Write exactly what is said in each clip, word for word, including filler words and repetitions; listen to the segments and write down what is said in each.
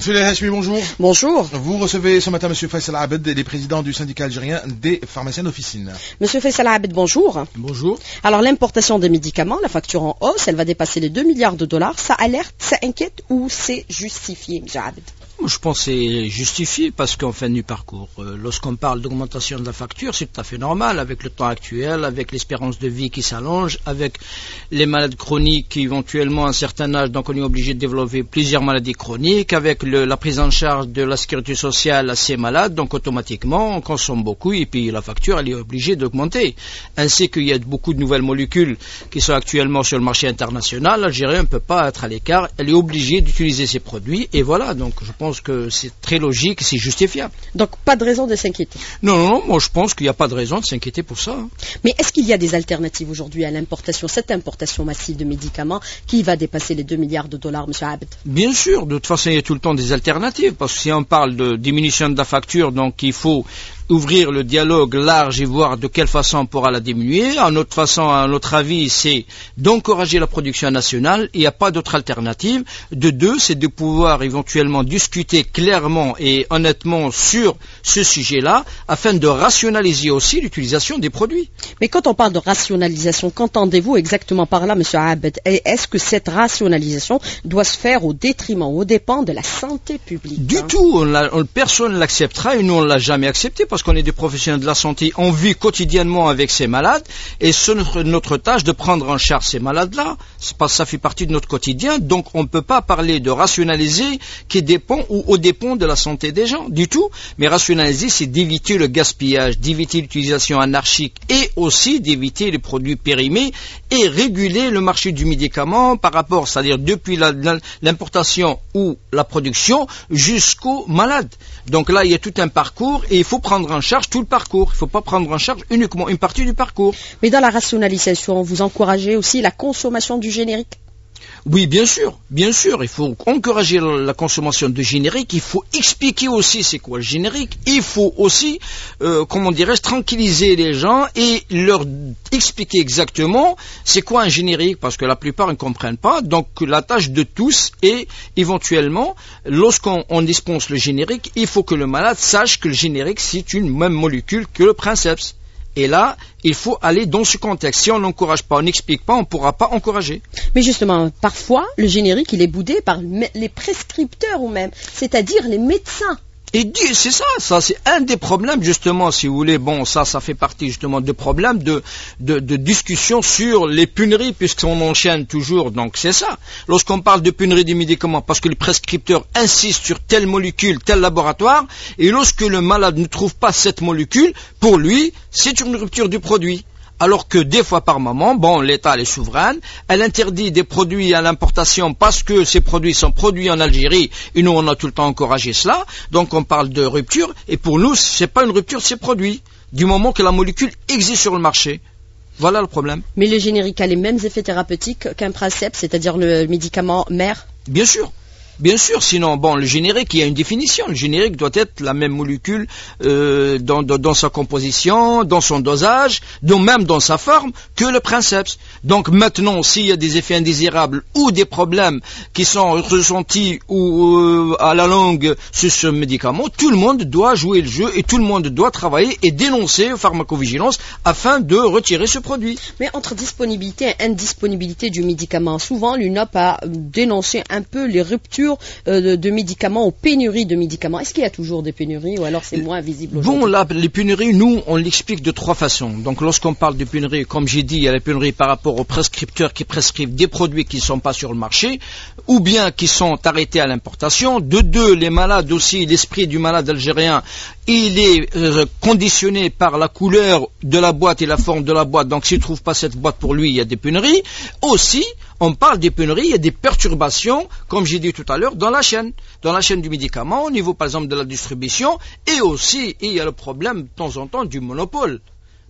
Monsieur El Hachmi, bonjour. Bonjour. Vous recevez ce matin Monsieur Faisal Abed, il est président du syndicat algérien des pharmaciens d'officine. Monsieur Faisal Abed, bonjour. Bonjour. Alors l'importation des médicaments, la facture en hausse, elle va dépasser les deux milliards de dollars. Ça alerte, ça inquiète ou c'est justifié, Monsieur Abed? Je pense que c'est justifié parce qu'en fin du parcours, euh, lorsqu'on parle d'augmentation de la facture, c'est tout à fait normal avec le temps actuel, avec l'espérance de vie qui s'allonge, avec les malades chroniques qui éventuellement à un certain âge, donc on est obligé de développer plusieurs maladies chroniques, avec le, la prise en charge de la sécurité sociale à ces malades, donc automatiquement on consomme beaucoup et puis la facture elle est obligée d'augmenter. Ainsi qu'il y a beaucoup de nouvelles molécules qui sont actuellement sur le marché international, l'Algérie ne peut pas être à l'écart, elle est obligée d'utiliser ces produits et voilà, donc je pense Je pense que c'est très logique, c'est justifiable. Donc pas de raison de s'inquiéter. Non, non, non, moi je pense qu'il n'y a pas de raison de s'inquiéter pour ça. Mais est-ce qu'il y a des alternatives aujourd'hui à l'importation, cette importation massive de médicaments qui va dépasser les deux milliards de dollars, Monsieur Abed? Bien sûr, de toute façon il y a tout le temps des alternatives, parce que si on parle de diminution de la facture, donc il faut ouvrir le dialogue large et voir de quelle façon on pourra la diminuer. À notre façon, à notre avis, c'est d'encourager la production nationale. Il n'y a pas d'autre alternative. De deux, c'est de pouvoir éventuellement discuter clairement et honnêtement sur ce sujet-là, afin de rationaliser aussi l'utilisation des produits. Mais quand on parle de rationalisation, qu'entendez-vous exactement par là, Monsieur Abed? Et est-ce que cette rationalisation doit se faire au détriment, aux dépens de la santé publique? Du hein? tout. On on, personne ne l'acceptera et nous, on ne l'a jamais accepté. Parce qu'on est des professionnels de la santé, on vit quotidiennement avec ces malades, et c'est notre, notre tâche de prendre en charge ces malades-là. Pas, ça fait partie de notre quotidien, donc on ne peut pas parler de rationaliser qui dépend ou au dépend de la santé des gens, du tout. Mais rationaliser, c'est d'éviter le gaspillage, d'éviter l'utilisation anarchique et aussi d'éviter les produits périmés et réguler le marché du médicament par rapport, c'est-à-dire depuis la, la, l'importation ou la production jusqu'aux malades. Donc là, il y a tout un parcours et il faut prendre en charge tout le parcours. Il ne faut pas prendre en charge uniquement une partie du parcours. Mais dans la rationalisation, vous encouragez aussi la consommation du générique? Oui, bien sûr, bien sûr, il faut encourager la consommation de générique, il faut expliquer aussi c'est quoi le générique, il faut aussi, euh, comment dirais-je, tranquilliser les gens et leur expliquer exactement c'est quoi un générique, parce que la plupart ne comprennent pas, donc la tâche de tous est éventuellement, lorsqu'on on dispense le générique, il faut que le malade sache que le générique c'est une même molécule que le princeps. Et là, il faut aller dans ce contexte. Si on n'encourage pas, on n'explique pas, on ne pourra pas encourager. Mais justement, parfois, le générique, il est boudé par les prescripteurs ou même, c'est-à-dire les médecins. Et c'est ça, ça c'est un des problèmes justement, si vous voulez, bon ça, ça fait partie justement de problèmes de, de, de discussion sur les pénuries, puisqu'on enchaîne toujours, donc c'est ça. Lorsqu'on parle de pénurie des médicaments, parce que les prescripteurs insistent sur telle molécule, tel laboratoire, et lorsque le malade ne trouve pas cette molécule, pour lui, c'est une rupture du produit. Alors que des fois par moment, bon, l'État est souverain, elle interdit des produits à l'importation parce que ces produits sont produits en Algérie et nous on a tout le temps encouragé cela, donc on parle de rupture et pour nous c'est pas une rupture de ces produits, du moment que la molécule existe sur le marché. Voilà le problème. Mais le générique a les mêmes effets thérapeutiques qu'un princeps, c'est-à-dire le médicament mère? Bien sûr. Bien sûr, sinon, bon, le générique, il y a une définition. Le générique doit être la même molécule euh, dans, dans, dans sa composition, dans son dosage, donc même dans sa forme, que le princeps. Donc maintenant, s'il y a des effets indésirables ou des problèmes qui sont ressentis ou euh, à la longue sur ce médicament, tout le monde doit jouer le jeu et tout le monde doit travailler et dénoncer pharmacovigilance afin de retirer ce produit. Mais entre disponibilité et indisponibilité du médicament, souvent l'U N O P a dénoncé un peu les ruptures De, de médicaments, aux pénuries de médicaments. Est-ce qu'il y a toujours des pénuries ou alors c'est moins visible aujourd'hui? Bon, là, les pénuries, nous, on l'explique de trois façons. Donc, lorsqu'on parle de pénuries, comme j'ai dit, il y a les pénuries par rapport aux prescripteurs qui prescrivent des produits qui ne sont pas sur le marché, ou bien qui sont arrêtés à l'importation. De deux, les malades aussi, l'esprit du malade algérien, il est euh, conditionné par la couleur de la boîte et la forme de la boîte. Donc, s'il ne trouve pas cette boîte pour lui, il y a des pénuries. Aussi, on parle des pénuries, il y a des perturbations, comme j'ai dit tout à l'heure, dans la chaîne, dans la chaîne du médicament, au niveau par exemple de la distribution, et aussi il y a le problème de temps en temps du monopole.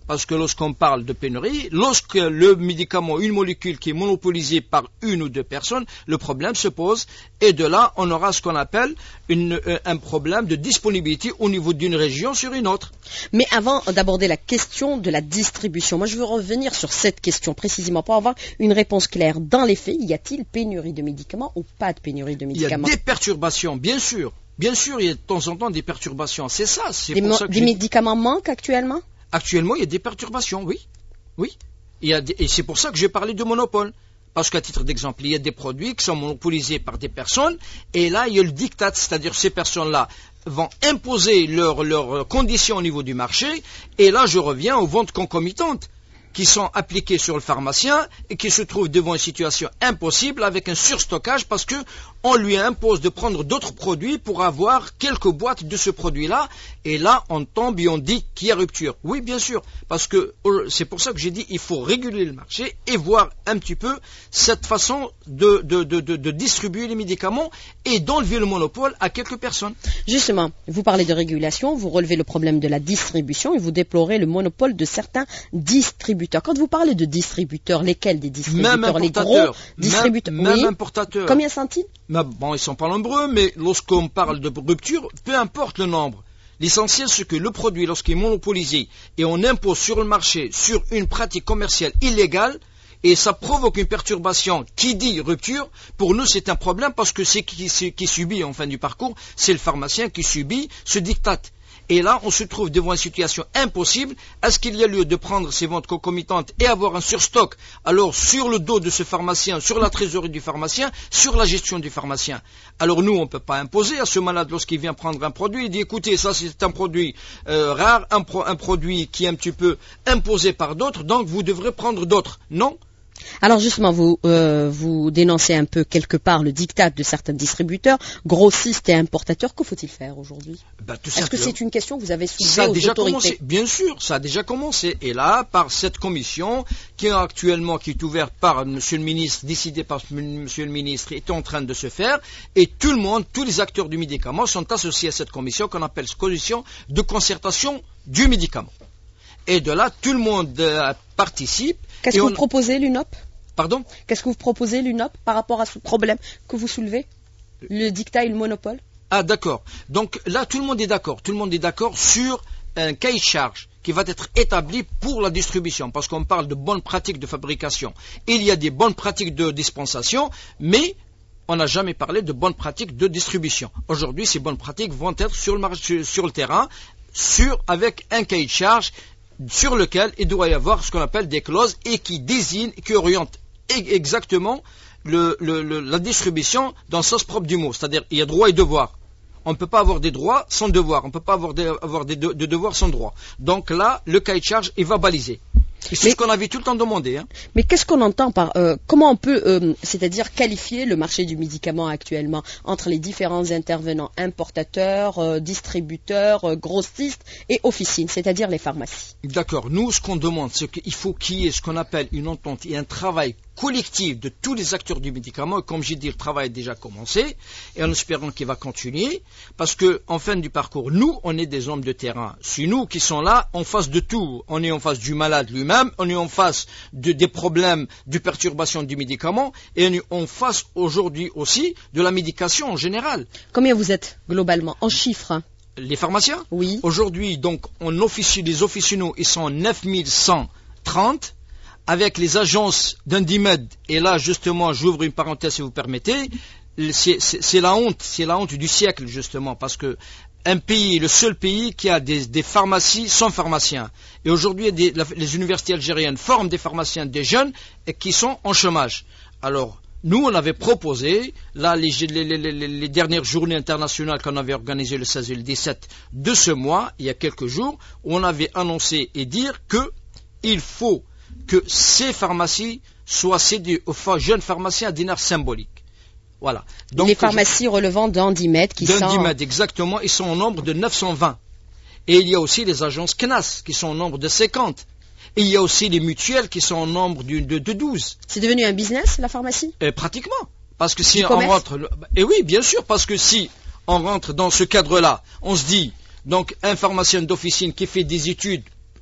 Parce que lorsqu'on parle de pénurie, lorsque le médicament, une molécule qui est monopolisée par une ou deux personnes, le problème se pose. Et de là, on aura ce qu'on appelle une, un problème de disponibilité au niveau d'une région sur une autre. Mais avant d'aborder la question de la distribution, moi je veux revenir sur cette question précisément pour avoir une réponse claire. Dans les faits, y a-t-il pénurie de médicaments ou pas de pénurie de médicaments? Il y a des perturbations, bien sûr. Bien sûr, il y a de temps en temps des perturbations. C'est ça. C'est des pour mo- ça que des médicaments manquent actuellement? Actuellement, il y a des perturbations, oui. Oui. Il y a des, et c'est pour ça que j'ai parlé de monopole. Parce qu'à titre d'exemple, il y a des produits qui sont monopolisés par des personnes, et là, il y a le diktat, c'est-à-dire ces personnes-là vont imposer leurs leurs conditions au niveau du marché, et là, je reviens aux ventes concomitantes qui sont appliquées sur le pharmacien et qui se trouve devant une situation impossible avec un surstockage parce que on lui impose de prendre d'autres produits pour avoir quelques boîtes de ce produit-là, et là on tombe et on dit qu'il y a rupture. Oui, bien sûr, parce que c'est pour ça que j'ai dit il faut réguler le marché et voir un petit peu cette façon de, de, de, de, de distribuer les médicaments et d'enlever le monopole à quelques personnes. Justement, vous parlez de régulation, vous relevez le problème de la distribution et vous déplorez le monopole de certains distributeurs. Quand vous parlez de distributeurs, lesquels des distributeurs? Même les gros distributeurs. Même, oui. même importateurs. Combien sont-ils? Bon, ils sont pas nombreux, mais lorsqu'on parle de rupture, peu importe le nombre. L'essentiel, c'est que le produit, lorsqu'il est monopolisé et on impose sur le marché, sur une pratique commerciale illégale, et ça provoque une perturbation qui dit rupture, pour nous c'est un problème parce que c'est qui, qui, qui subit en fin du parcours, c'est le pharmacien qui subit ce diktat. Et là, on se trouve devant une situation impossible. Est-ce qu'il y a lieu de prendre ces ventes concomitantes et avoir un surstock, alors sur le dos de ce pharmacien, sur la trésorerie du pharmacien, sur la gestion du pharmacien? Alors nous, on ne peut pas imposer à ce malade, lorsqu'il vient prendre un produit, il dit écoutez, ça c'est un produit euh, rare, un, pro, un produit qui est un petit peu imposé par d'autres, donc vous devrez prendre d'autres. Non. Alors justement, vous, euh, vous dénoncez un peu quelque part le diktat de certains distributeurs, grossistes et importateurs. Que faut-il faire aujourd'hui? Ben, Est-ce que c'est une question que vous avez soulevée ça a aux déjà autorités? Commencé. Bien sûr, ça a déjà commencé. Et là, par cette commission qui est actuellement, qui est ouverte par Monsieur le ministre, décidée par Monsieur le ministre, est en train de se faire. Et tout le monde, tous les acteurs du médicament sont associés à cette commission qu'on appelle commission de concertation du médicament. Et de là, tout le monde euh, participe. Qu'est-ce que on... vous proposez, l'U N O P? Pardon? Qu'est-ce que vous proposez, l'U N O P, par rapport à ce problème que vous soulevez? Le diktat et le monopole? Ah, d'accord. Donc là, tout le monde est d'accord. Tout le monde est d'accord sur un cahier de charge qui va être établi pour la distribution, parce qu'on parle de bonnes pratiques de fabrication. Il y a des bonnes pratiques de dispensation, mais on n'a jamais parlé de bonnes pratiques de distribution. Aujourd'hui, ces bonnes pratiques vont être sur le, marché, sur le terrain, sur, avec un cahier de charge sur lequel il doit y avoir ce qu'on appelle des clauses et qui désignent, qui orientent exactement le, le, le, la distribution dans le sens propre du mot. C'est-à-dire, il y a droit et devoir. On ne peut pas avoir des droits sans devoir. On ne peut pas avoir des, avoir des de, de devoirs sans droit. Donc là, le cahier de charge, il va baliser. Et c'est mais, ce qu'on avait tout le temps demandé. Hein. Mais qu'est-ce qu'on entend par... Euh, comment on peut, euh, c'est-à-dire qualifier le marché du médicament actuellement entre les différents intervenants, importateurs, euh, distributeurs, euh, grossistes et officines, c'est-à-dire les pharmacies? D'accord. Nous, ce qu'on demande, c'est qu'il faut qu'il y ait ce qu'on appelle une entente et un travail collectif de tous les acteurs du médicament. Et comme j'ai dit, le travail a déjà commencé et en espérant qu'il va continuer, parce que en fin du parcours, nous, on est des hommes de terrain. C'est nous qui sommes là en face de tout. On est en face du malade lui-même, on est en face de, des problèmes de perturbation du médicament et on est en face aujourd'hui aussi de la médication en général. Combien vous êtes globalement en chiffres? Les pharmaciens? Oui. Aujourd'hui, donc, on officie, les officinaux, ils sont neuf mille cent trente. Avec les agences d'Indimed, et là justement j'ouvre une parenthèse si vous permettez, c'est, c'est, c'est la honte, c'est la honte du siècle justement, parce que un pays, le seul pays qui a des, des pharmacies sans pharmaciens. Et aujourd'hui des, la, les universités algériennes forment des pharmaciens, des jeunes, et qui sont en chômage. Alors, nous on avait proposé, là les, les, les, les, les dernières journées internationales qu'on avait organisées le seize et le dix-sept de ce mois, il y a quelques jours, où on avait annoncé et dire que il faut que ces pharmacies soient cédées aux jeunes pharmaciens à dinar symbolique. Voilà. Donc, les pharmacies je... relevant d'Indimed qui sont... D'Indimed, exactement, ils sont au nombre de neuf cent vingt. Et il y a aussi les agences C N A S qui sont au nombre de cinquante. Et il y a aussi les mutuelles qui sont au nombre de, de, de douze. C'est devenu un business, la pharmacie? Et pratiquement. Parce que si on rentre... Et oui, bien sûr, parce que si on rentre dans ce cadre-là, on se dit, donc un pharmacien d'officine qui fait des études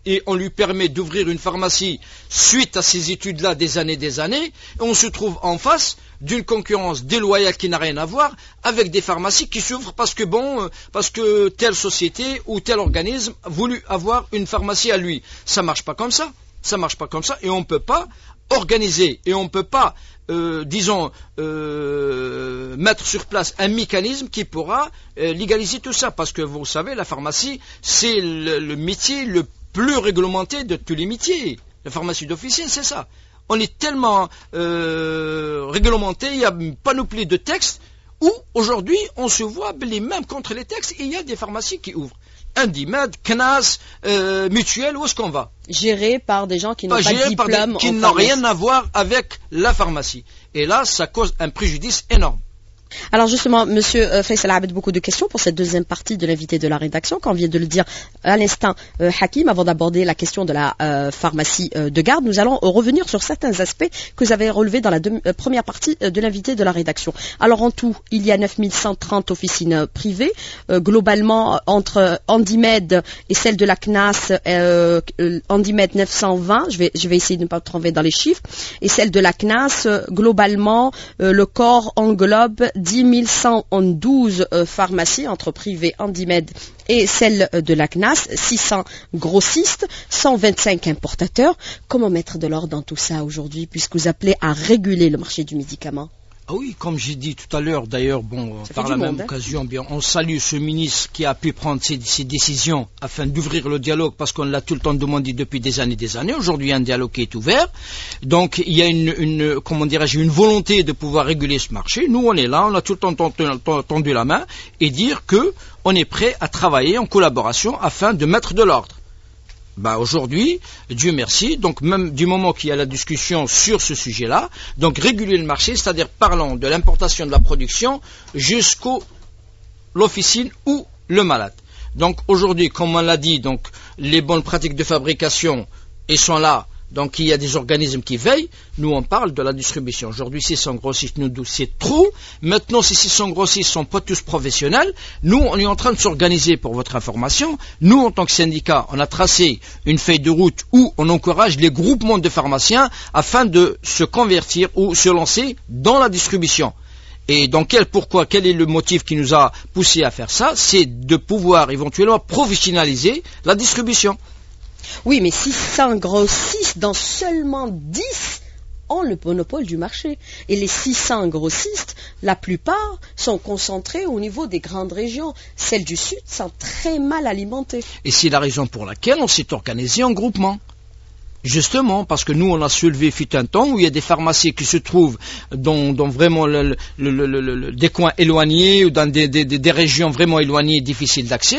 et on lui permet d'ouvrir une pharmacie suite à ces études-là des années des années, et on se trouve en face d'une concurrence déloyale qui n'a rien à voir avec des pharmacies qui s'ouvrent parce que bon, parce que telle société ou tel organisme a voulu avoir une pharmacie à lui. Ça marche pas comme ça. Ça marche pas comme ça et on ne peut pas organiser et on ne peut pas, euh, disons, euh, mettre sur place un mécanisme qui pourra euh, légaliser tout ça. Parce que vous savez, la pharmacie, c'est le, le métier le plus réglementé de tous les métiers. La pharmacie d'officine, c'est ça. On est tellement euh, réglementé, il y a une panoplie de textes où aujourd'hui on se voit les mêmes contre les textes et il y a des pharmacies qui ouvrent. Indimed, C N A S, euh, Mutuelle, où est-ce qu'on va? Géré par des gens qui n'ont pas, pas de diplôme. Des, qui n'ont rien à voir avec la pharmacie. Et là, ça cause un préjudice énorme. Alors justement, Monsieur euh, Faisal Abed, beaucoup de questions pour cette deuxième partie de l'invité de la rédaction, quand on vient de le dire à l'instant, euh, Hakim, avant d'aborder la question de la euh, pharmacie euh, de garde, nous allons euh, revenir sur certains aspects que vous avez relevés dans la deux, euh, première partie euh, de l'invité de la rédaction. Alors en tout, il y a neuf mille cent trente officines euh, privées, euh, globalement entre Handimed et celle de la C N A S, euh, euh, Handimed neuf cent vingt, je vais, je vais essayer de ne pas tromper dans les chiffres, et celle de la C N A S, euh, globalement, euh, le corps englobe dix mille cent douze euh, pharmacies entre privées Handimed et celle de la C N A S, six cents grossistes, cent vingt-cinq importateurs. Comment mettre de l'ordre dans tout ça aujourd'hui, puisque vous appelez à réguler le marché du médicament? Ah oui, comme j'ai dit tout à l'heure, d'ailleurs, bon, Ça par la même monde, hein. occasion, bien, on salue ce ministre qui a pu prendre ces, ces décisions afin d'ouvrir le dialogue, parce qu'on l'a tout le temps demandé depuis des années et des années. Aujourd'hui, un dialogue qui est ouvert. Donc, il y a une, une comment dirais-je, une volonté de pouvoir réguler ce marché. Nous, on est là, on a tout le temps tendu, tendu la main et dire que on est prêt à travailler en collaboration afin de mettre de l'ordre. Bah aujourd'hui, Dieu merci, donc même du moment qu'il y a la discussion sur ce sujet-là, donc réguler le marché, c'est-à-dire parlant de l'importation de la production jusqu'au l'officine ou le malade. Donc aujourd'hui, comme on l'a dit, donc les bonnes pratiques de fabrication elles sont là. Donc il y a des organismes qui veillent. Nous on parle de la distribution. Aujourd'hui six cents grossistes, nous c'est trop. Maintenant ces six cents grossistes sont pas tous professionnels. Nous on est en train de s'organiser pour votre information. Nous en tant que syndicat, on a tracé une feuille de route où on encourage les groupements de pharmaciens afin de se convertir ou se lancer dans la distribution. Et dans quel pourquoi, quel est le motif qui nous a poussé à faire ça? C'est de pouvoir éventuellement professionnaliser la distribution. Oui, mais six cents grossistes dans seulement dix ont le monopole du marché. Et les six cents grossistes, la plupart, sont concentrés au niveau des grandes régions. Celles du Sud sont très mal alimentées. Et c'est la raison pour laquelle on s'est organisé en groupement. Justement, parce que nous, on a soulevé fut un temps où il y a des pharmacies qui se trouvent dans, dans vraiment le, le, le, le, le, des coins éloignés ou dans des, des, des régions vraiment éloignées et difficiles d'accès.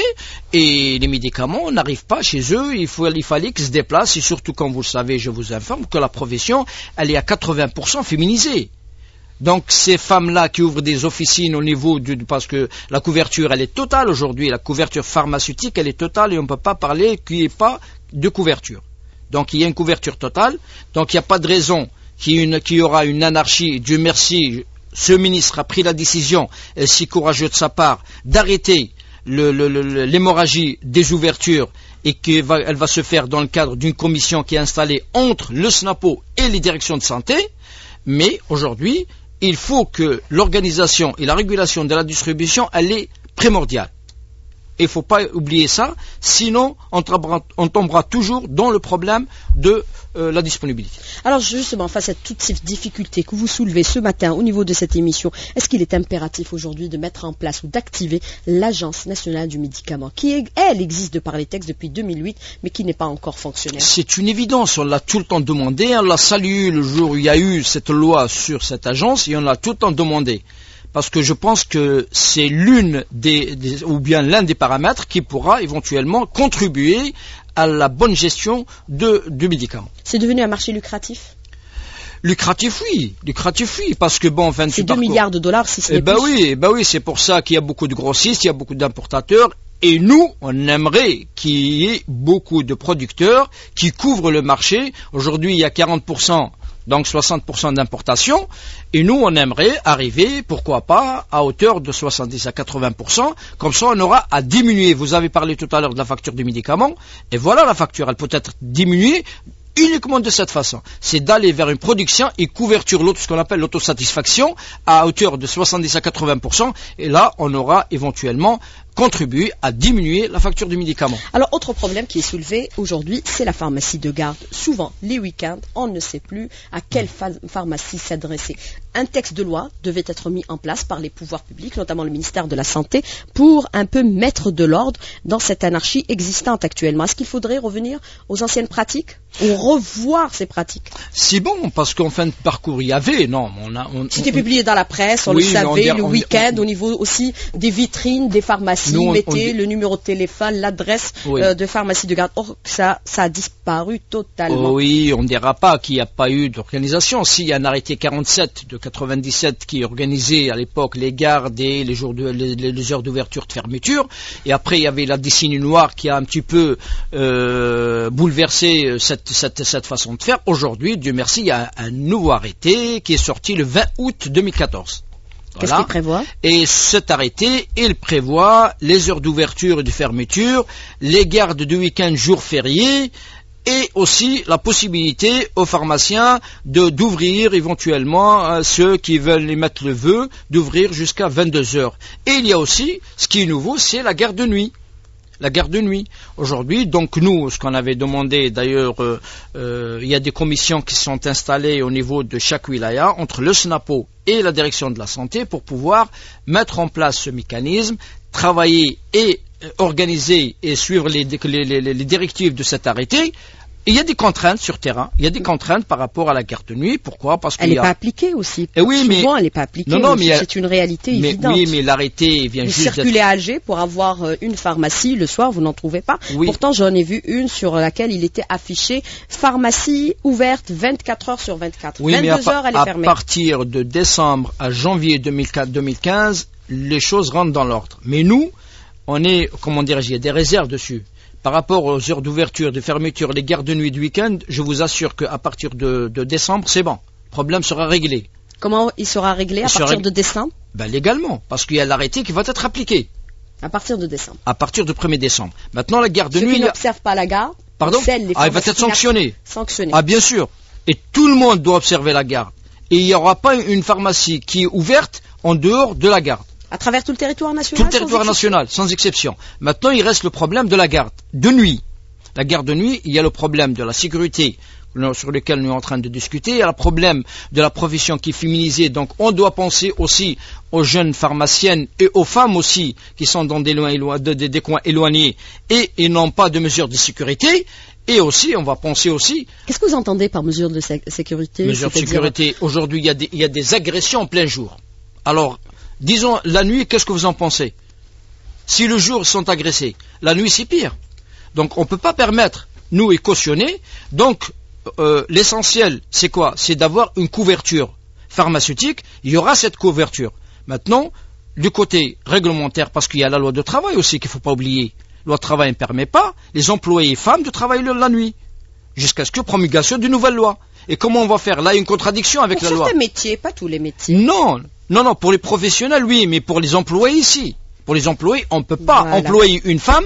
Et les médicaments n'arrivent pas chez eux. Il, faut, il fallait qu'ils se déplacent. Et surtout, comme vous le savez, je vous informe que la profession, elle est à quatre-vingts pour cent féminisée. Donc ces femmes-là qui ouvrent des officines au niveau du... Parce que la couverture, elle est totale aujourd'hui. La couverture pharmaceutique, elle est totale et on ne peut pas parler qu'il n'y ait pas de couverture. Donc il y a une couverture totale, donc il n'y a pas de raison qu'il y, une, qu'il y aura une anarchie. Dieu merci, ce ministre a pris la décision, et si courageux de sa part, d'arrêter le, le, le, l'hémorragie des ouvertures et qu'elle va, elle va se faire dans le cadre d'une commission qui est installée entre le SNAPO et les directions de santé. Mais aujourd'hui, il faut que l'organisation et la régulation de la distribution, elle est primordiale. Et il ne faut pas oublier ça, sinon on tombera, on tombera toujours dans le problème de euh, la disponibilité. Alors justement, face à toutes ces difficultés que vous soulevez ce matin au niveau de cette émission, est-ce qu'il est impératif aujourd'hui de mettre en place ou d'activer l'Agence nationale du médicament, qui, elle, existe de par les textes depuis deux mille huit, mais qui n'est pas encore fonctionnelle? C'est une évidence, on l'a tout le temps demandé, on l'a salué le jour où il y a eu cette loi sur cette agence, et on l'a tout le temps demandé. Parce que je pense que c'est l'une des, des ou bien l'un des paramètres qui pourra éventuellement contribuer à la bonne gestion de, du médicament. C'est devenu un marché lucratif? Lucratif, oui. Lucratif, oui. Parce que bon, vingt-huit c'est deux milliards de dollars si ce n'est eh ben plus. Oui, eh ben oui, c'est pour ça qu'il y a beaucoup de grossistes, il y a beaucoup d'importateurs. Et nous, on aimerait qu'il y ait beaucoup de producteurs qui couvrent le marché. Aujourd'hui, il y a quarante pour cent donc soixante pour cent d'importation, et nous on aimerait arriver, pourquoi pas, à hauteur de soixante-dix à quatre-vingts pour cent, comme ça on aura à diminuer. Vous avez parlé tout à l'heure de la facture du médicament, et voilà la facture, elle peut être diminuée uniquement de cette façon. C'est d'aller vers une production et couverture, ce qu'on appelle l'autosatisfaction, à hauteur de soixante-dix à quatre-vingts pour cent, et là on aura éventuellement contribuer à diminuer la facture du médicament. Alors, autre problème qui est soulevé aujourd'hui, c'est la pharmacie de garde. Souvent, les week-ends, on ne sait plus à quelle pharmacie s'adresser. Un texte de loi devait être mis en place par les pouvoirs publics, notamment le ministère de la Santé, pour un peu mettre de l'ordre dans cette anarchie existante actuellement. Est-ce qu'il faudrait revenir aux anciennes pratiques ou revoir ces pratiques? C'est bon, parce qu'en fin de parcours, il y avait, non, on a... On, C'était on, publié dans la presse, on oui, le savait, on, le on, week-end, on, au niveau aussi des vitrines, des pharmacies, nous, on, mettez on, le numéro de téléphone, l'adresse oui. euh, de pharmacie de garde. Or, ça, ça a disparu totalement. Oui, on ne dira pas qu'il n'y a pas eu d'organisation. S'il y a un arrêté quarante-sept de quatre-vingt-dix-sept qui organisait à l'époque les gardes et les, jours de, les, les heures d'ouverture, de fermeture, et après il y avait la décennie noire qui a un petit peu euh, bouleversé cette, cette, cette façon de faire. Aujourd'hui, Dieu merci, il y a un, un nouveau arrêté qui est sorti le vingt août deux mille quatorze. Qu'est-ce voilà. qu'il prévoit? Et cet arrêté, il prévoit les heures d'ouverture et de fermeture, les gardes du week-end, jours fériés, et aussi la possibilité aux pharmaciens de d'ouvrir éventuellement euh, ceux qui veulent émettre le vœu d'ouvrir jusqu'à vingt-deux heures. Et il y a aussi, ce qui est nouveau, c'est la garde de nuit. La garde de nuit. Aujourd'hui, donc nous, ce qu'on avait demandé, d'ailleurs, euh, euh, il y a des commissions qui sont installées au niveau de chaque wilaya, entre le SNAPO et la direction de la santé, pour pouvoir mettre en place ce mécanisme, travailler et euh, organiser et suivre les, les, les, les directives de cet arrêté. Il y a des contraintes sur terrain, il y a des contraintes par rapport à la garde de nuit. Pourquoi? Parce elle n'est a... pas appliquée aussi. Et oui, Souvent, mais... elle n'est pas appliquée. Non, non, mais c'est a... une réalité mais, évidente. Oui, mais l'arrêté vient vous juste circulez d'être... à Alger pour avoir une pharmacie le soir, vous n'en trouvez pas. Oui. Pourtant, j'en ai vu une sur laquelle il était affiché pharmacie ouverte vingt-quatre heures sur vingt-quatre. Oui, vingt-deux mais à, heures, elle est à fermée. À partir de décembre à janvier deux mille quinze, les choses rentrent dans l'ordre. Mais nous, on est, comment dirais-je, il y a des réserves dessus. Par rapport aux heures d'ouverture, de fermeture, les gardes de nuit du week-end, je vous assure qu'à partir de, de décembre, c'est bon. Le problème sera réglé. Comment il sera réglé à il partir sera... de décembre? Ben, légalement, parce qu'il y a l'arrêté qui va être appliqué. À partir de décembre. À partir du premier décembre. Maintenant, la garde de Ceux nuit... qui n'observent pas la garde, Pardon celles, les ah, il va être sanctionné. sanctionné. Ah, bien sûr. Et tout le monde doit observer la garde. Et il n'y aura pas une pharmacie qui est ouverte en dehors de la garde. À travers tout le territoire national? Tout le territoire sans national, sans exception. Maintenant, il reste le problème de la garde de nuit. La garde de nuit, il y a le problème de la sécurité sur lequel nous sommes en train de discuter, il y a le problème de la profession qui est féminisée, donc on doit penser aussi aux jeunes pharmaciennes et aux femmes aussi qui sont dans des, loin, des, des coins éloignés et, et n'ont pas de mesures de sécurité. Et aussi, on va penser aussi... Qu'est-ce que vous entendez par mesures de sé- sécurité? Mesures de sécurité, aujourd'hui il y, a des, il y a des agressions en plein jour. Alors, disons, la nuit, qu'est-ce que vous en pensez? Si le jour ils sont agressés, la nuit c'est pire. Donc on ne peut pas permettre, nous, et cautionner. Donc euh, l'essentiel, c'est quoi? C'est d'avoir une couverture pharmaceutique. Il y aura cette couverture. Maintenant, du côté réglementaire, parce qu'il y a la loi de travail aussi qu'il ne faut pas oublier. La loi de travail ne permet pas les employés femmes de travailler la nuit, jusqu'à ce que promulgation d'une nouvelle loi. Et comment on va faire? Là, il y a une contradiction avec pour la loi. Pour certains métiers, pas tous les métiers. Non, non, non, pour les professionnels, oui, mais pour les employés ici. Pour les employés, on ne peut pas voilà. employer une femme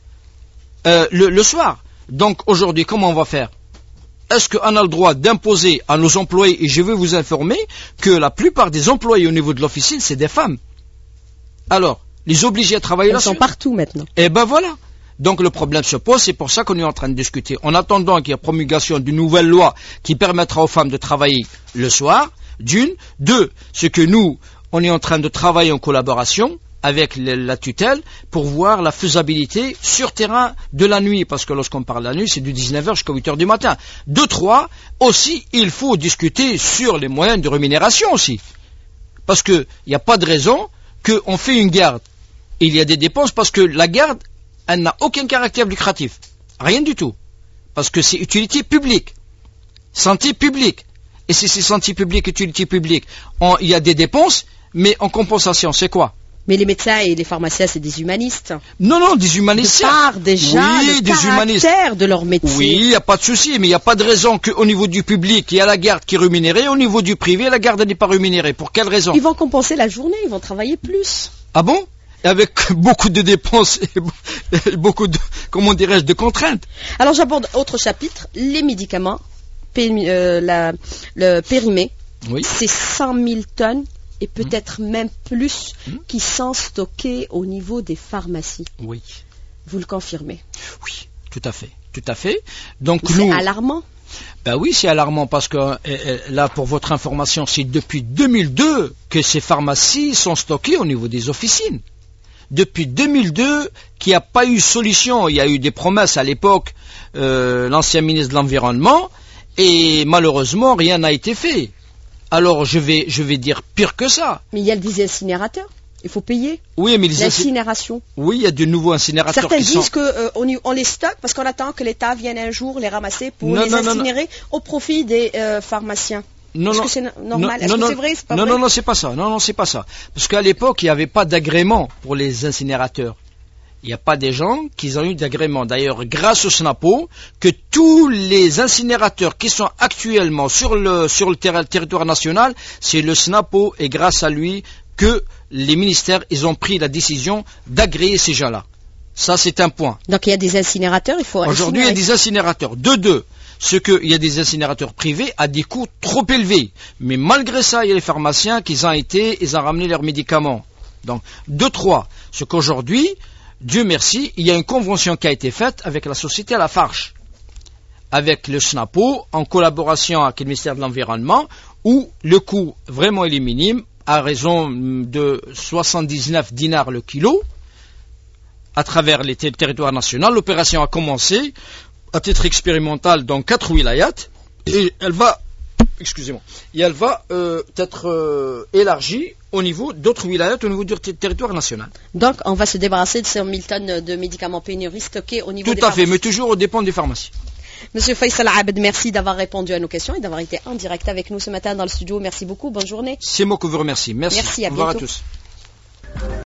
Euh, le, le soir. Donc aujourd'hui, comment on va faire? Est-ce qu'on a le droit d'imposer à nos employés, et je veux vous informer que la plupart des employés au niveau de l'officine, c'est des femmes. Alors, les obliger à travailler là-dessus? Ils sont partout maintenant. Eh ben voilà. Donc le problème se pose, c'est pour ça qu'on est en train de discuter. En attendant qu'il y ait promulgation d'une nouvelle loi qui permettra aux femmes de travailler le soir, d'une. Deux, ce que nous, on est en train de travailler en collaboration avec la tutelle pour voir la faisabilité sur terrain de la nuit, parce que lorsqu'on parle de la nuit, c'est de dix-neuf heures jusqu'à huit heures du matin. Deux, trois, aussi, il faut discuter sur les moyens de rémunération aussi. Parce qu'il n'y a pas de raison qu'on fait une garde. Et il y a des dépenses parce que la garde, elle n'a aucun caractère lucratif. Rien du tout. Parce que c'est utilité publique. Santé publique. Et si c'est santé publique, utilité publique, on, il y a des dépenses, mais en compensation, c'est quoi? Mais les médecins et les pharmaciens, c'est des humanistes. Non, non, des humanistes. De par déjà oui, le des humanistes. caractère de leur métier. Oui, il n'y a pas de souci, mais il n'y a pas de raison qu'au niveau du public, il y a la garde qui est rémunérée, au niveau du privé, la garde n'est pas rémunérée. Pour quelle raison? Ils vont compenser la journée, ils vont travailler plus. Ah bon? Avec beaucoup de dépenses et beaucoup de, comment dirais-je, de contraintes. Alors j'aborde autre chapitre, les médicaments, péri- euh, la- le périmé. Oui. C'est cent mille tonnes et peut-être mmh. même plus mmh. qui sont stockés au niveau des pharmacies. Oui. Vous le confirmez? Oui, tout à fait, tout à fait. Donc c'est nous, alarmant. Ben oui, c'est alarmant parce que euh, là, pour votre information, c'est depuis deux mille deux que ces pharmacies sont stockées au niveau des officines. Depuis deux mille deux, qu'il n'y a pas eu solution. Il y a eu des promesses à l'époque, euh, l'ancien ministre de l'Environnement, et malheureusement, rien n'a été fait. Alors, je vais, je vais dire pire que ça. Mais il y a des incinérateurs. Il faut payer. Oui, mais les l'incinération. Oui, il y a de nouveaux incinérateurs. Certains qui disent sont... qu'on euh, on les stocke parce qu'on attend que l'État vienne un jour les ramasser pour non, les non, incinérer non, non. au profit des euh, pharmaciens. Non, Est-ce non, que c'est normal? Est-ce non, que non, c'est vrai? C'est pas non, vrai? non, non, c'est pas ça. Non, non, c'est pas ça. Parce qu'à l'époque, il n'y avait pas d'agrément pour les incinérateurs. Il n'y a pas des gens qui ont eu d'agrément. D'ailleurs, grâce au SNAPO, que tous les incinérateurs qui sont actuellement sur le, sur le terri- territoire national, c'est le SNAPO et grâce à lui que les ministères, ils ont pris la décision d'agréer ces gens-là. Ça, c'est un point. Donc, il y a des incinérateurs, il faut Aujourd'hui, il y a des incinérateurs. De deux, ce qu'il y a des incinérateurs privés à des coûts trop élevés. Mais malgré ça, il y a les pharmaciens qui ont été, ils ont ramené leurs médicaments. Donc, de trois, ce qu'aujourd'hui, Dieu merci, il y a une convention qui a été faite avec la société Lafarge, avec le SNAPO, en collaboration avec le ministère de l'Environnement, où le coût vraiment est minime, à raison de soixante-dix-neuf dinars le kilo, à travers les ter- territoires nationaux. L'opération a commencé à titre expérimental dans quatre wilayats, et elle va, excusez-moi, et elle va euh, être euh, élargie au niveau d'autres wilayats, au niveau du ter- territoire national. Donc, on va se débarrasser de ces mille tonnes de médicaments pénuries stockés au niveau Tout des à pharmacies. fait, mais toujours au dépend des pharmacies. Monsieur Faisal Abed, merci d'avoir répondu à nos questions et d'avoir été en direct avec nous ce matin dans le studio. Merci beaucoup, bonne journée. C'est moi que vous remercie. Merci. Merci, à Au revoir bientôt. à tous.